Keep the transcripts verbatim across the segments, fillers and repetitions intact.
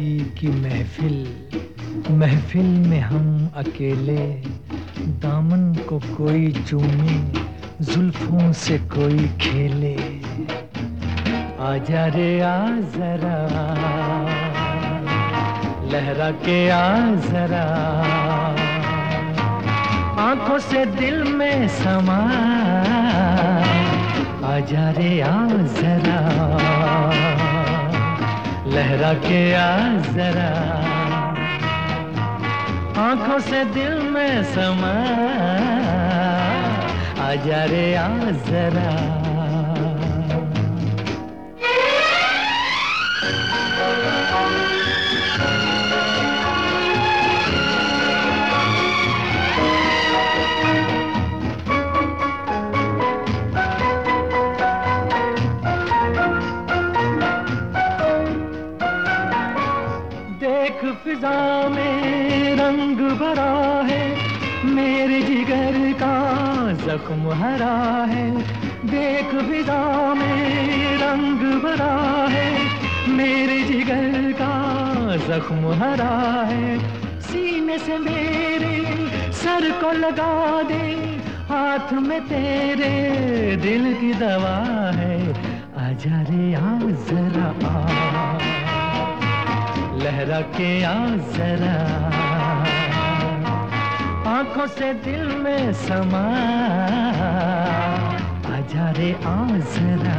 खुशी की महफिल, महफिल में हम अकेले, दामन को कोई चूमे, जुल्फों से कोई खेले। आजा रे आ जरा, लहरा के आ जरा, आंखों से दिल में समा। आजा रे आ जरा, लहरा के आ जरा, आंखों से दिल में समा। आजा रे आ जरा। देख फिजा में रंग भरा है, मेरे जिगर का जख्म हरा है। देख फिजा में रंग भरा है, मेरे जिगर का जख्म हरा है। सीने से मेरे सर को लगा दे, हाथ में तेरे दिल की दवा है। आजा रे आ जरा आ, लहरा के आ जरा, आंखों से दिल में समा। आजा रे आ जरा।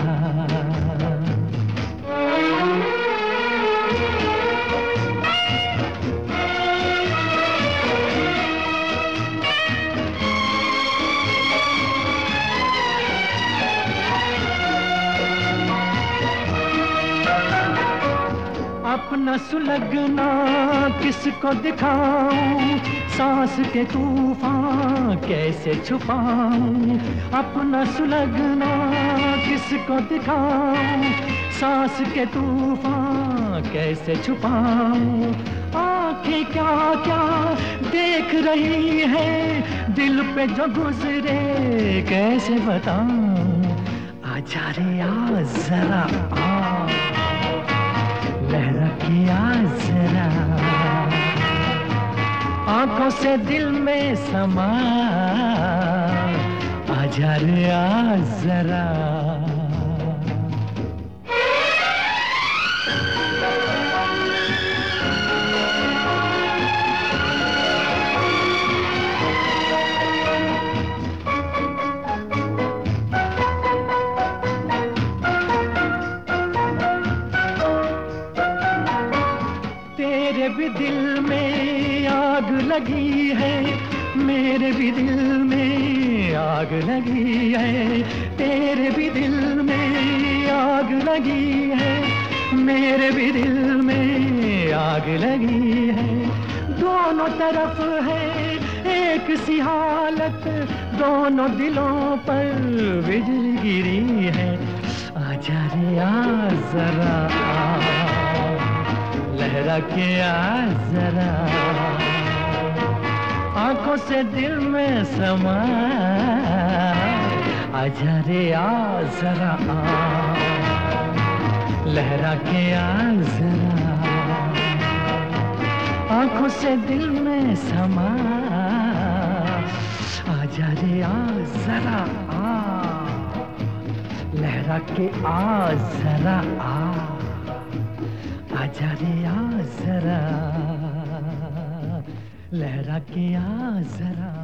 अपना सुलगना किसको दिखाऊं, सांस के तूफान कैसे छुपाऊं। अपना सुलगना किसको दिखाऊं, सांस के तूफान कैसे छुपाऊं। आंखें क्या क्या देख रही है, दिल पे जो गुजरे कैसे बताऊं। आजा रे आ जरा आ, लहरा के आ जरा, आंखों से दिल में समा। आजा रे आ जरा। तेरे भी दिल में आग लगी है, मेरे भी दिल में आग लगी है। तेरे भी दिल में आग लगी है, मेरे भी दिल में आग लगी है। दोनों तरफ है एक सी हालत, दोनों दिलों पर बिजली गिरी है। आजा रे आ जरा आ, लहरा के आ जरा, आंखों से दिल में समा। आजा रे आ जरा आ, लहरा के आ जरा, आंखों से दिल में समा। आजा रे आ जरा आ, लहरा के आ जरा आ। आजा रे आ जरा, लहरा के आ जरा।